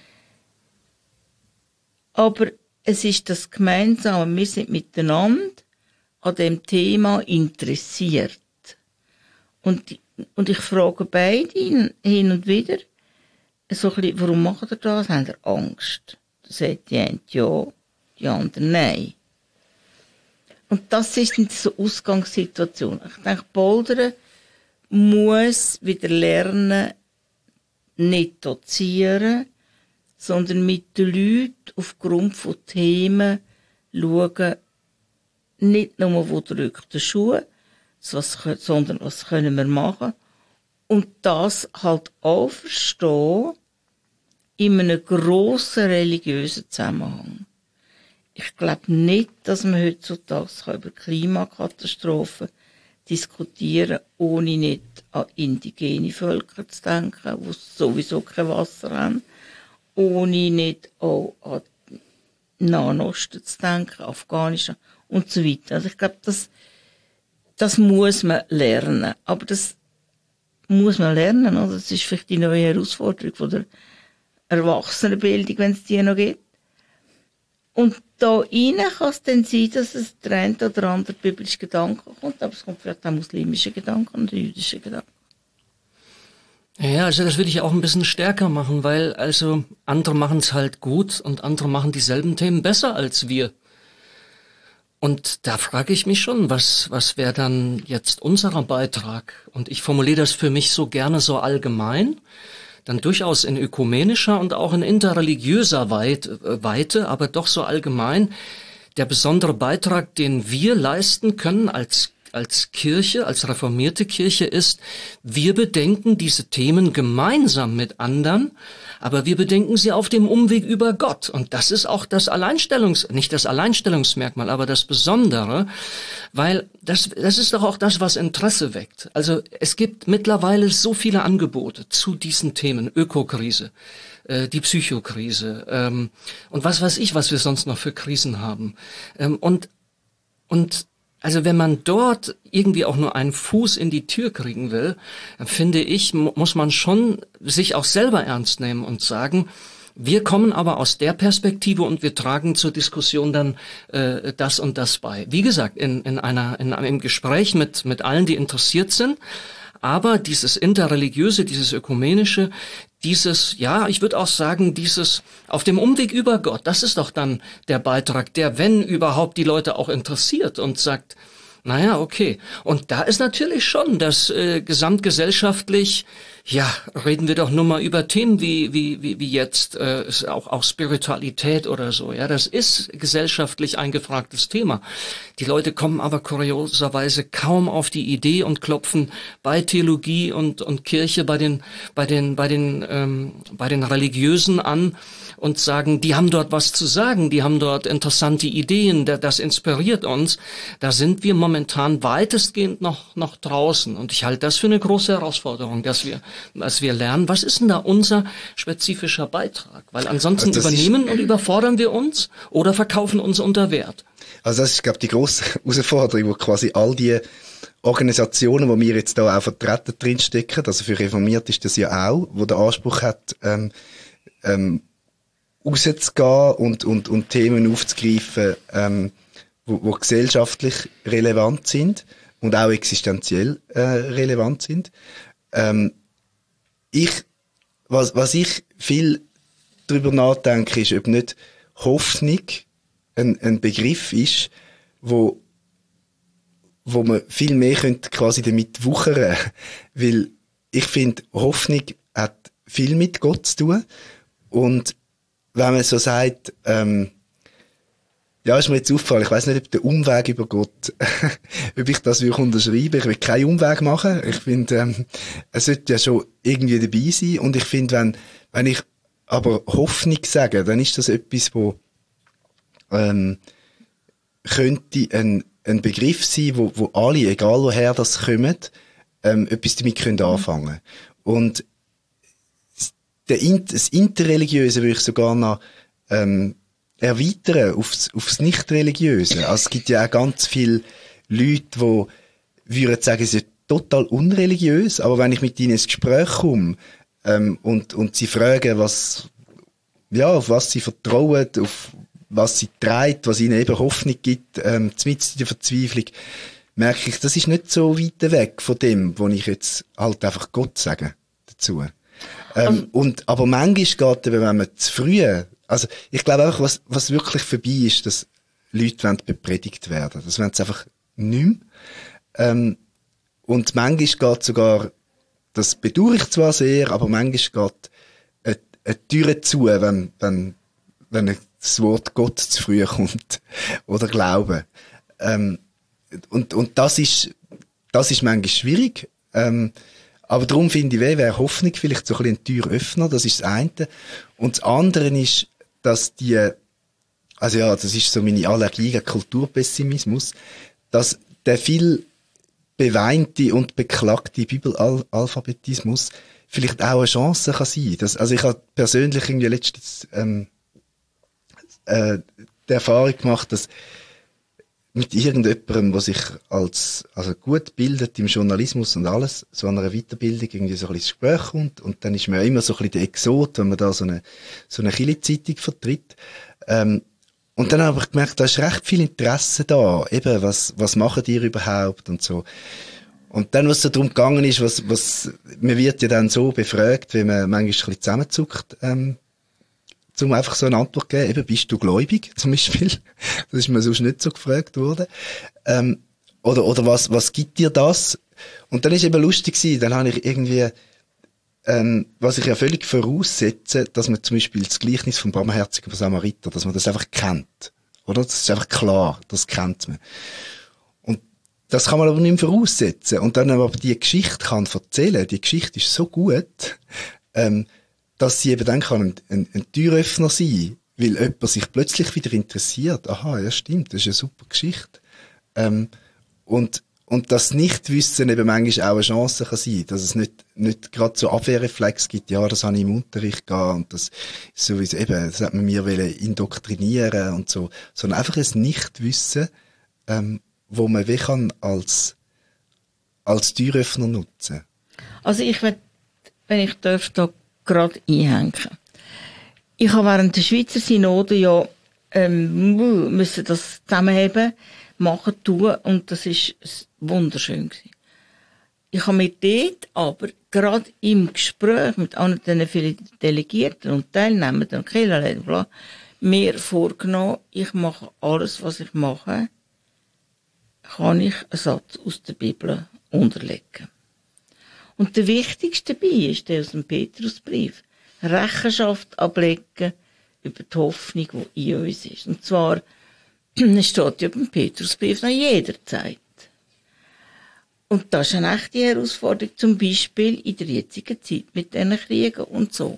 Aber es ist das Gemeinsame. Wir sind miteinander an dem Thema interessiert. Und, und ich frage beide hin und wieder, so ein bisschen, warum macht ihr das? Habt ihr Angst? Da sagt die eine ja, die andere nein. Und das ist nicht so eine Ausgangssituation. Ich denke, Bouldern muss wieder lernen, nicht dozieren, sondern mit den Leuten aufgrund von Themen schauen, nicht nur, wo drückt der Schuh, sondern was können wir machen. Und das halt auch verstehen in einem grossen religiösen Zusammenhang. Ich glaube nicht, dass man heutzutage über Klimakatastrophen diskutieren kann, ohne nicht an indigene Völker zu denken, die sowieso kein Wasser haben, ohne nicht auch an Nahen Osten zu denken, Afghanistan und so weiter. Also ich glaube, das, das muss man lernen. Aber das muss man lernen, oder? Das ist vielleicht die neue Herausforderung von der Erwachsenenbildung, wenn es die noch gibt. Und da rein kann es dann sein, dass es der eine oder andere biblische Gedanken kommt, aber es kommt vielleicht auch muslimische Gedanken und jüdische Gedanken. Ja, also das würde ich auch ein bisschen stärker machen, weil also andere machen es halt gut und andere machen dieselben Themen besser als wir. Und da frage ich mich schon, was was wäre dann jetzt unser Beitrag? Und ich formuliere das für mich so gerne so allgemein, dann durchaus in ökumenischer und auch in interreligiöser Weite, aber doch so allgemein, der besondere Beitrag, den wir leisten können als als Kirche, als reformierte Kirche ist, wir bedenken diese Themen gemeinsam mit anderen, aber wir bedenken sie auf dem Umweg über Gott. Und das ist auch das Alleinstellungs, nicht das Alleinstellungsmerkmal, aber das Besondere, weil das, das ist doch auch das, was Interesse weckt. Also es gibt mittlerweile so viele Angebote zu diesen Themen, Ökokrise, äh, die Psychokrise, ähm, und was weiß ich, was wir sonst noch für Krisen haben. Ähm, und, und, Also wenn man dort irgendwie auch nur einen Fuß in die Tür kriegen will, dann finde ich, muss man schon sich auch selber ernst nehmen und sagen, wir kommen aber aus der Perspektive und wir tragen zur Diskussion dann äh, das und das bei. Wie gesagt, in, in einer in einem Gespräch mit mit allen, die interessiert sind. Aber dieses Interreligiöse, dieses Ökumenische, dieses, ja, ich würde auch sagen, dieses auf dem Umweg über Gott, das ist doch dann der Beitrag, der, wenn überhaupt, die Leute auch interessiert und sagt, naja, okay. Und da ist natürlich schon das äh, gesamtgesellschaftlich, ja, reden wir doch nur mal über Themen wie wie wie, wie jetzt äh, auch auch Spiritualität oder so. Ja, das ist gesellschaftlich ein gefragtes Thema. Die Leute kommen aber kurioserweise kaum auf die Idee und klopfen bei Theologie und und Kirche bei den bei den bei den ähm, bei den Religiösen an und sagen, die haben dort was zu sagen, die haben dort interessante Ideen, das inspiriert uns. Da sind wir momentan weitestgehend noch noch draußen und ich halte das für eine große Herausforderung, dass wir dass wir lernen, was ist denn da unser spezifischer Beitrag? Weil ansonsten also übernehmen und überfordern wir uns oder verkaufen uns unter Wert. Also das ist, glaube ich, die grosse Herausforderung, wo quasi all die Organisationen, die wir jetzt da auch vertreten drinstecken, also für Reformiert ist das ja auch, wo der Anspruch hat, ähm, ähm, rauszugehen und, und, und Themen aufzugreifen, ähm, wo, wo gesellschaftlich relevant sind und auch existenziell äh, relevant sind. Ähm, ich, was, was ich viel drüber nachdenke, ist, ob nicht Hoffnung ein, ein Begriff ist, wo, wo man viel mehr könnte quasi damit wuchern. Weil ich finde, Hoffnung hat viel mit Gott zu tun. Und wenn man so sagt, ähm, ja, ist mir jetzt aufgefallen, ich weiss nicht, ob der Umweg über Gott, ob ich das wirklich unterschreibe. Ich will keinen Umweg machen. Ich finde, ähm, es sollte ja schon irgendwie dabei sein. Und ich finde, wenn, wenn ich aber Hoffnung sage, dann ist das etwas, wo, ähm, könnte ein, ein Begriff sein, wo, wo alle, egal woher das kommen, ähm, etwas damit können anfangen. Und der, das Interreligiöse würde ich sogar noch, ähm, erweitern aufs, aufs Nicht-Religiöse. Also es gibt ja auch ganz viele Leute, die würden sagen, sie sind total unreligiös, aber wenn ich mit ihnen ins Gespräch komme ähm, und, und sie fragen, was, ja, auf was sie vertrauen, auf was sie treibt, was ihnen eben Hoffnung gibt, ähm, mitten in der Verzweiflung, merke ich, das ist nicht so weit weg von dem, wo ich jetzt halt einfach Gott sage dazu. Ähm, um. und, aber manchmal geht eben, wenn man zu früh, also, ich glaube auch, was, was wirklich vorbei ist, dass Leute wollen bepredigt werden. Das wollen sie einfach nicht mehr. Ähm, und manchmal geht sogar, das bedauere ich zwar sehr, aber manchmal geht eine, eine Tür zu, wenn, wenn, wenn das Wort Gott zu früh kommt. Oder Glauben. Ähm, und, und das ist, das ist manchmal schwierig. Ähm, aber darum finde ich, wäre Hoffnung vielleicht so ein bisschen ein Türöffner. Das ist das eine. Und das andere ist, dass die, also ja, das ist so meine Allergie gegen Kulturpessimismus, dass der viel beweinte und beklagte Bibelalphabetismus vielleicht auch eine Chance kann sein. Das, also ich habe persönlich irgendwie letztens ähm, äh, die Erfahrung gemacht, dass mit irgendjemandem, der sich als also gut bildet im Journalismus und alles, so an einer Weiterbildung irgendwie so ein bisschen ins Gespräch kommt und dann ist man ja immer so ein bisschen der Exot, wenn man da so eine so eine Kirchenzeitung vertritt. Ähm, und dann habe ich gemerkt, da ist recht viel Interesse da, eben, was was machen die überhaupt und so. Und dann, was so darum gegangen ist, was was man wird ja dann so befragt, wenn man manchmal ein bisschen zusammenzuckt, ähm, um einfach so eine Antwort zu geben, eben, bist du gläubig, zum Beispiel? Das ist mir sonst nicht so gefragt worden. Ähm, oder, oder was, was gibt dir das? Und dann ist eben lustig gewesen, dann habe ich irgendwie, ähm, was ich ja völlig voraussetze, dass man zum Beispiel das Gleichnis vom barmherzigen Samariter, dass man das einfach kennt. Oder? Das ist einfach klar, das kennt man. Und das kann man aber nicht mehr voraussetzen. Und dann aber die Geschichte kann erzählen, die Geschichte ist so gut, ähm, dass sie eben dann kann ein, ein, ein Türöffner sein, weil jemand sich plötzlich wieder interessiert. Aha, ja stimmt, das ist eine super Geschichte. Ähm, und, und das Nichtwissen eben manchmal auch eine Chance kann sein, dass es nicht, nicht gerade so Abwehrreflex gibt, ja, das habe ich im Unterricht gehabt und das sowieso eben, das hat man mir wollen indoktrinieren und so, sondern einfach ein Nichtwissen, ähm, wo man wie kann als, als Türöffner nutzen. Also ich will, wenn ich darf, da gerade einhängen. Ich habe während der Schweizer Synode ja ähm, müssen das zusammenheben, machen, tun und das ist wunderschön gewesen. Ich habe mir dort aber gerade im Gespräch mit anderen vielen Delegierten und Teilnehmern und Kirchenleitern bla mir vorgenommen, ich mache alles, was ich mache, kann ich einen Satz aus der Bibel unterlegen. Und der wichtigste dabei ist der aus dem Petrusbrief. Rechenschaft ablegen über die Hoffnung, die in uns ist. Und zwar, es steht ja beim Petrusbrief nach jeder Zeit. Und das ist eine echte Herausforderung, zum Beispiel in der jetzigen Zeit mit diesen Kriegen und so.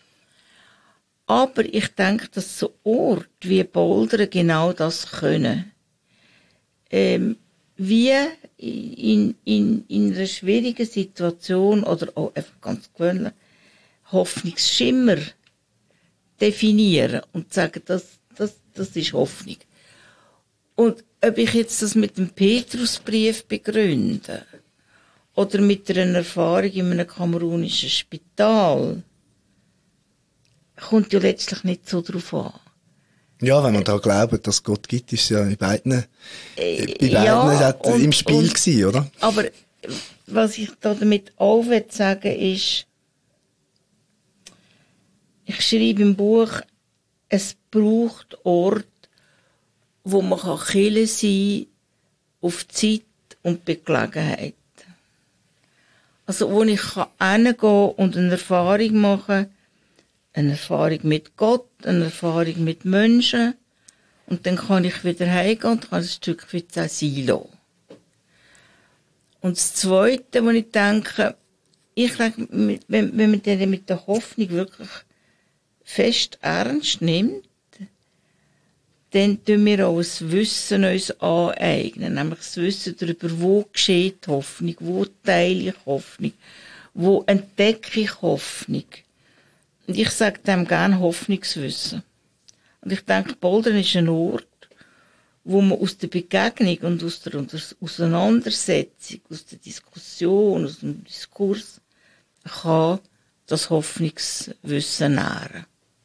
Aber ich denke, dass so Orte wie Bouldern genau das können. Ähm, wie in, in, in einer schwierigen Situation oder auch einfach ganz gewöhnlich Hoffnungsschimmer definieren und sagen, das, das, das ist Hoffnung. Und ob ich jetzt das mit dem Petrusbrief begründe oder mit einer Erfahrung in einem kamerunischen Spital, kommt ja letztlich nicht so drauf an. Ja, wenn man da glaubt, dass es Gott gibt, ist ja in beiden, äh, bei beiden ja, und, im Spiel und, gewesen, oder? Aber was ich da damit auch sagen will, ist, ich schreibe im Buch, es braucht Orte, wo man Kirche sein kann, auf Zeit und Begelegenheit. Also, wo ich hingehen kann und eine Erfahrung machen, eine Erfahrung mit Gott, eine Erfahrung mit Menschen, und dann kann ich wieder heimgehen und kann ein Stück weit sein lassen. Und das Zweite, wo ich denke, ich denke, wenn, wenn man den mit der Hoffnung wirklich fest ernst nimmt, dann tun wir auch das Wissen uns aneignen. Nämlich das Wissen darüber, wo geschieht Hoffnung, wo teile ich Hoffnung, wo entdecke ich Hoffnung. Und ich sage dem gerne Hoffnungswissen. Und ich denke, Bouldern ist ein Ort, wo man aus der Begegnung und aus der Auseinandersetzung, aus der Diskussion, aus dem Diskurs, kann das Hoffnungswissen nähren.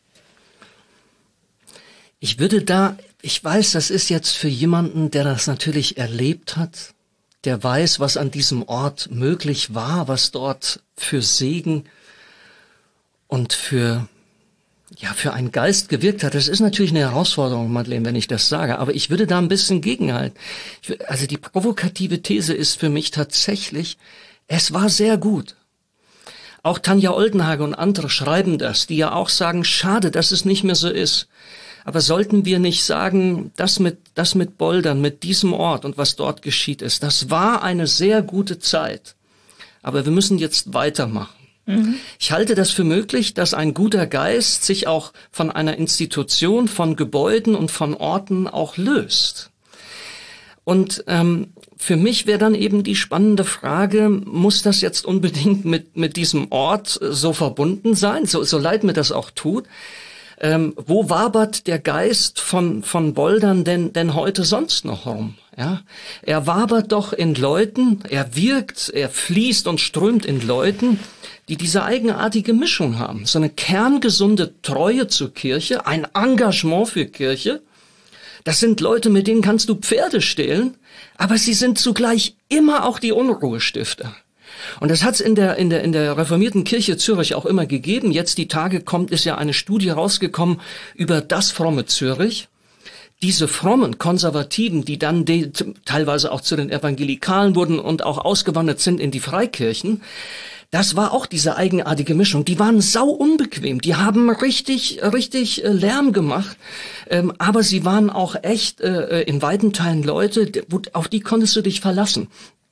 Ich würde da, ich weiß, das ist jetzt für jemanden, der das natürlich erlebt hat, der weiß, was an diesem Ort möglich war, was dort für Segen und für, ja, für einen Geist gewirkt hat. Das ist natürlich eine Herausforderung, Madeleine, wenn ich das sage, aber ich würde da ein bisschen gegenhalten. Ich, also die provokative These ist für mich tatsächlich, es war sehr gut. Auch Tanja Oldenhage und andere schreiben das, die ja auch sagen, schade, dass es nicht mehr so ist. Aber sollten wir nicht sagen, das mit, das mit Bouldern, mit diesem Ort und was dort geschieht ist, das war eine sehr gute Zeit. Aber wir müssen jetzt weitermachen. Mhm. Ich halte das für möglich, dass ein guter Geist sich auch von einer Institution, von Gebäuden und von Orten auch löst. Und ähm, für mich wäre dann eben die spannende Frage, muss das jetzt unbedingt mit, mit diesem Ort so verbunden sein, so, so leid mir das auch tut? Ähm, wo wabert der Geist von, von Bouldern denn, denn heute sonst noch rum? Ja? Er wabert doch in Leuten, er wirkt, er fließt und strömt in Leuten, die diese eigenartige Mischung haben. So eine kerngesunde Treue zur Kirche, ein Engagement für Kirche. Das sind Leute, mit denen kannst du Pferde stehlen, aber sie sind zugleich immer auch die Unruhestifter. Und das hat es in der, in der, in der reformierten Kirche Zürich auch immer gegeben. Jetzt die Tage kommt, ist ja eine Studie rausgekommen über das fromme Zürich. diese frommen Konservativen, die dann de- teilweise auch zu den Evangelikalen wurden und auch ausgewandert sind in die Freikirchen, das war auch diese eigenartige Mischung. Die waren sau unbequem. Die haben richtig, richtig äh, Lärm gemacht. Ähm, aber sie waren auch echt äh, in weiten Teilen Leute, wo, auf die konntest du dich verlassen.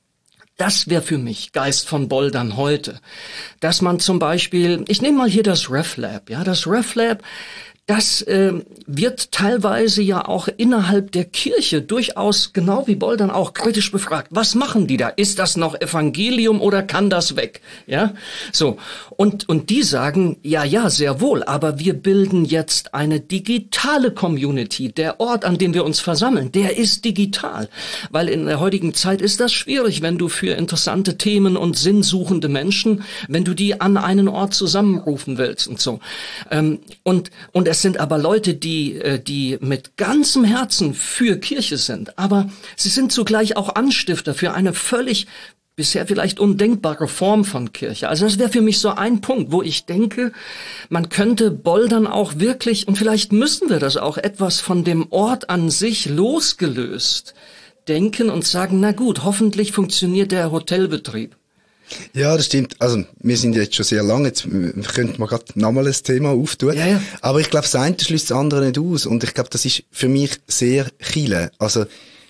Das wäre für mich Geist von Bouldern heute. Dass man zum Beispiel, ich nehme mal hier das RefLab, ja, das RefLab, das äh, wird teilweise ja auch innerhalb der Kirche durchaus, genau wie Bouldern auch, kritisch befragt. Was machen die da? Ist das noch Evangelium oder kann das weg? Ja, so. Und, und die sagen, ja, ja, sehr wohl, aber wir bilden jetzt eine digitale Community. Der Ort, an dem wir uns versammeln, der ist digital. Weil in der heutigen Zeit ist das schwierig, wenn du für interessante Themen und sinnsuchende Menschen, wenn du die an einen Ort zusammenrufen willst und so. Ähm, und, und es sind aber Leute, die, die mit ganzem Herzen für Kirche sind, aber sie sind zugleich auch Anstifter für eine völlig bisher vielleicht undenkbare Form von Kirche. Also das wäre für mich so ein Punkt, wo ich denke, man könnte Bouldern auch wirklich, und vielleicht müssen wir das auch, etwas von dem Ort an sich losgelöst denken und sagen, na gut, hoffentlich funktioniert der Hotelbetrieb. Ja, das stimmt. Also, wir sind jetzt schon sehr lange, jetzt könnte man gerade nochmal ein Thema auftun. Ja, ja. Aber ich glaube, das eine schließt das andere nicht aus. Und ich glaube, das ist für mich sehr Chile. Also,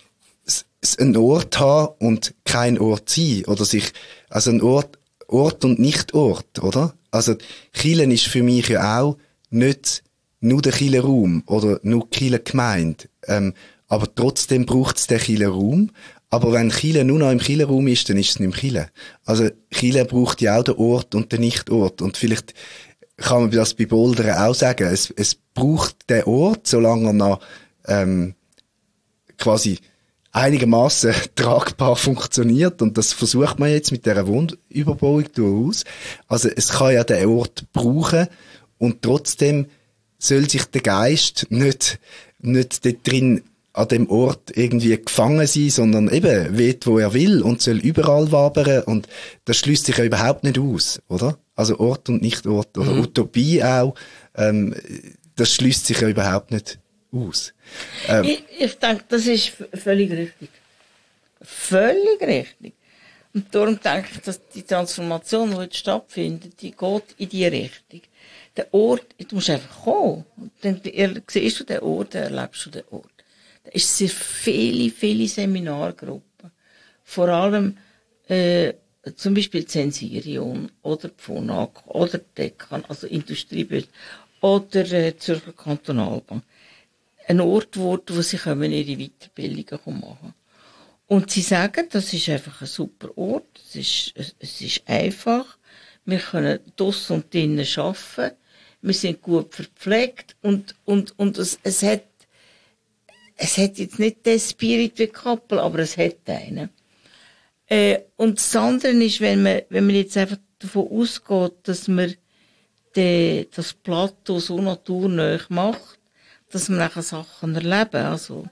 einen Ort haben und kein Ort sein. Oder sich, also ein Ort, Ort und nicht Ort, oder? Also, Chile ist für mich ja auch nicht nur der Chile Raum oder nur Chile Gemeinde. Ähm, aber trotzdem braucht es den Chile Raum. Aber wenn Chile nur noch im Chile-Raum ist, dann ist es nicht mehr Chile. Also Chile braucht ja auch den Ort und den Nicht-Ort. Und vielleicht kann man das bei Bouldern auch sagen. Es, es braucht den Ort, solange er noch ähm, quasi einigermaßen tragbar funktioniert. Und das versucht man jetzt mit dieser Wohnüberbauung durchaus. Also es kann ja den Ort brauchen und trotzdem soll sich der Geist nicht, nicht dort drin an dem Ort irgendwie gefangen sein, sondern eben weht, wo er will und soll überall wabern und das schließt sich ja überhaupt nicht aus, oder? Also Ort und Nicht-Ort oder mhm. Utopie auch, ähm, das schließt sich ja überhaupt nicht aus. Ähm, ich, ich denke, das ist völlig richtig. Völlig richtig. Und darum denke ich, dass die Transformation, die jetzt stattfindet, die geht in die Richtung. Der Ort, du musst einfach kommen. Dann siehst du den Ort, dann erlebst du den Ort. Da ist sehr viele, viele Seminargruppen. Vor allem, äh, zum Beispiel Zensirion oder Phonak oder Dekan, also Industriebüro oder äh, Zürcher Kantonalbank. Ein Ort, wo, wo sie können ihre Weiterbildungen machen können. Und sie sagen, das ist einfach ein super Ort, es ist, es ist einfach, wir können draussen und drinnen arbeiten, wir sind gut verpflegt und, und, und es, es hat Es hat jetzt nicht den Spirit wie Kappel, aber es hat einen. Äh, und das andere ist, wenn man, wenn man jetzt einfach davon ausgeht, dass man de, das Plateau so naturnah macht, dass man nachher Sachen erleben. Also,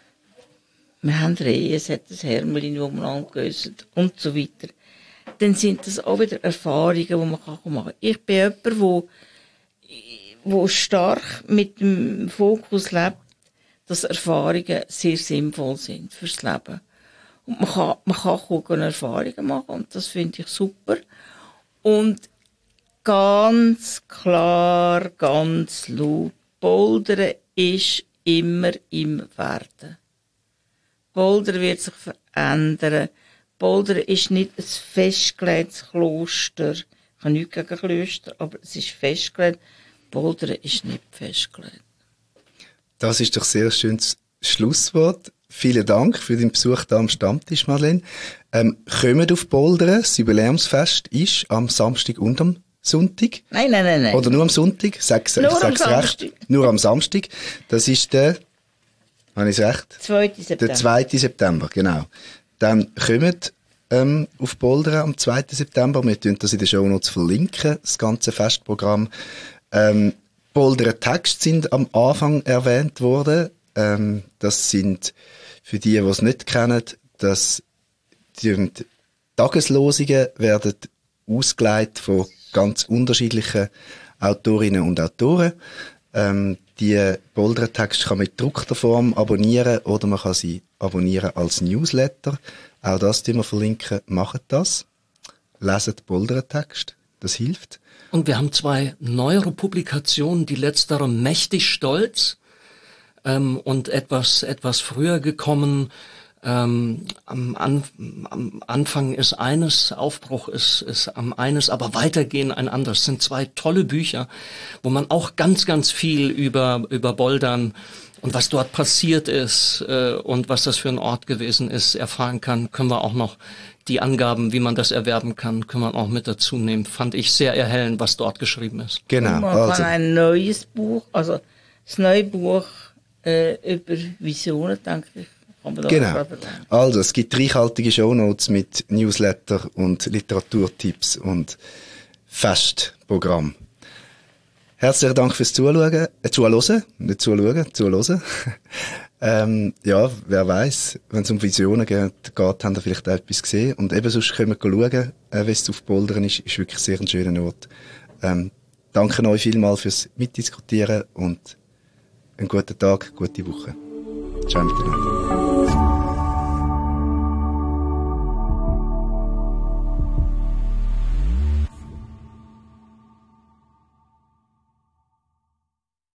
wir haben Rehe, es hat ein Hermelin, das man angehöselt und so weiter. Dann sind das auch wieder Erfahrungen, die man machen kann. Ich bin jemand, der, der stark mit dem Fokus lebt, dass Erfahrungen sehr sinnvoll sind fürs Leben. Und man kann, man kann auch Erfahrungen machen, und das finde ich super. Und ganz klar, ganz laut, Bouldern ist immer im Werden. Bouldern wird sich verändern. Bouldern ist nicht ein festgelegtes Kloster. Ich habe nichts gegen Klöster, aber es ist festgelegt. Bouldern ist nicht festgelegt. Das ist doch sehr schönes Schlusswort. Vielen Dank für den Besuch hier am Stammtisch, Madeleine. Ähm, kommt auf Bouldern. Das Jubiläumsfest ist am Samstag und am Sonntag. Nein, nein, nein, nein. Oder nur am Sonntag? Sag, nur ich sag's am recht. Samstag. Nur am Samstag. Das ist der, habe ich es recht? zweiten September. Der zweiten September, genau. Dann kommt ähm, auf Bouldern am zweiten September. Wir tun das in den Shownotes verlinken, das ganze Festprogramm. Ähm, Bouldern Texte sind am Anfang erwähnt worden. Ähm, das sind, für die, die es nicht kennen, dass die Tageslosungen werden ausgelegt von ganz unterschiedlichen Autorinnen und Autoren. Ähm, Die Boulder-Texte kann man in gedruckter Form abonnieren oder man kann sie abonnieren als Newsletter. Auch das tun wir verlinken. Macht das. Leset Boulder-Text. Das hilft. Und wir haben zwei neuere Publikationen, die letztere mächtig stolz ähm, und etwas etwas früher gekommen. Ähm, am, An am Anfang ist eines, Aufbruch ist, ist am eines, aber Weitergehen ein anderes. Das sind zwei tolle Bücher, wo man auch ganz, ganz viel über, über Bouldern und was dort passiert ist äh, und was das für ein Ort gewesen ist, erfahren kann. Können wir auch noch die Angaben, wie man das erwerben kann, können wir auch mit dazu nehmen. Fand ich sehr erhellend, was dort geschrieben ist. Genau. Man Also, kann ein neues Buch, also das neue Buch äh, über Visionen, denke ich. Genau. Also, es gibt reichhaltige Shownotes mit Newsletter und Literaturtipps und Festprogramm. Herzlichen Dank fürs Zuschauen, äh, Zuhören, nicht Zuschauen, Zuhören. ähm, ja, wer weiss, wenn es um Visionen geht, geht, haben ihr vielleicht auch etwas gesehen. Und eben sonst können wir schauen, äh, wie es auf Bouldern ist, ist wirklich sehr ein schöner Ort. Ähm, danke euch vielmals fürs Mitdiskutieren und einen guten Tag, gute Woche. Ciao miteinander.